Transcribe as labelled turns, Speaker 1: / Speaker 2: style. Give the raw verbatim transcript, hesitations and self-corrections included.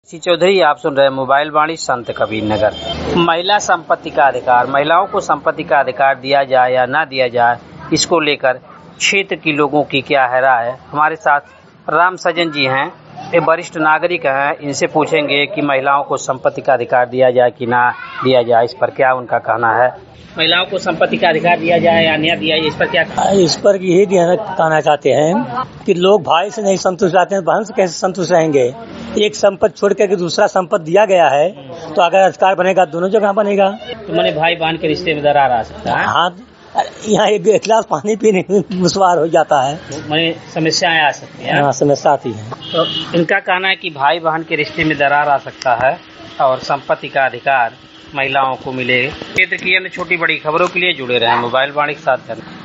Speaker 1: सी चौधरी, आप सुन रहे हैं मोबाइल वाणी संत कबीर नगर। महिला संपत्ति का अधिकार, महिलाओं को संपत्ति का अधिकार दिया जाए या ना दिया जाए, इसको लेकर क्षेत्र के लोगों की क्या है राय है। हमारे साथ राम सजन जी हैं, ये वरिष्ठ नागरिक हैं। इनसे पूछेंगे कि महिलाओं को संपत्ति का अधिकार दिया जाए कि ना दिया जाए, इस पर क्या उनका कहना है। महिलाओं को संपत्ति का अधिकार दिया जाए या ना दिया जाए, इस पर क्या कहना है?
Speaker 2: इस पर यही कहना चाहते हैं कि लोग भाई से नहीं संतुष्ट रहते हैं, बहन से कैसे संतुष्ट रहेंगे। एक संपत्ति छोड़ कर दूसरा संपत्ति दिया गया है, तो अगर अधिकार बनेगा दोनों जगह बनेगा।
Speaker 1: तो मैंने भाई बहन के रिश्ते में दरार आ सकता है।
Speaker 2: हाँ, यहाँ एक गिलास पानी पीने में मुश्वार हो जाता है,
Speaker 1: मैंने समस्याएं आ सकती हैं।
Speaker 2: हाँ, समस्या आती है।
Speaker 1: तो इनका कहना है कि भाई बहन के रिश्ते में दरार आ सकता है और संपत्ति का अधिकार महिलाओं को मिले। क्षेत्र की अन्य छोटी बड़ी खबरों के लिए जुड़े रहें मोबाइल वाणी के साथ।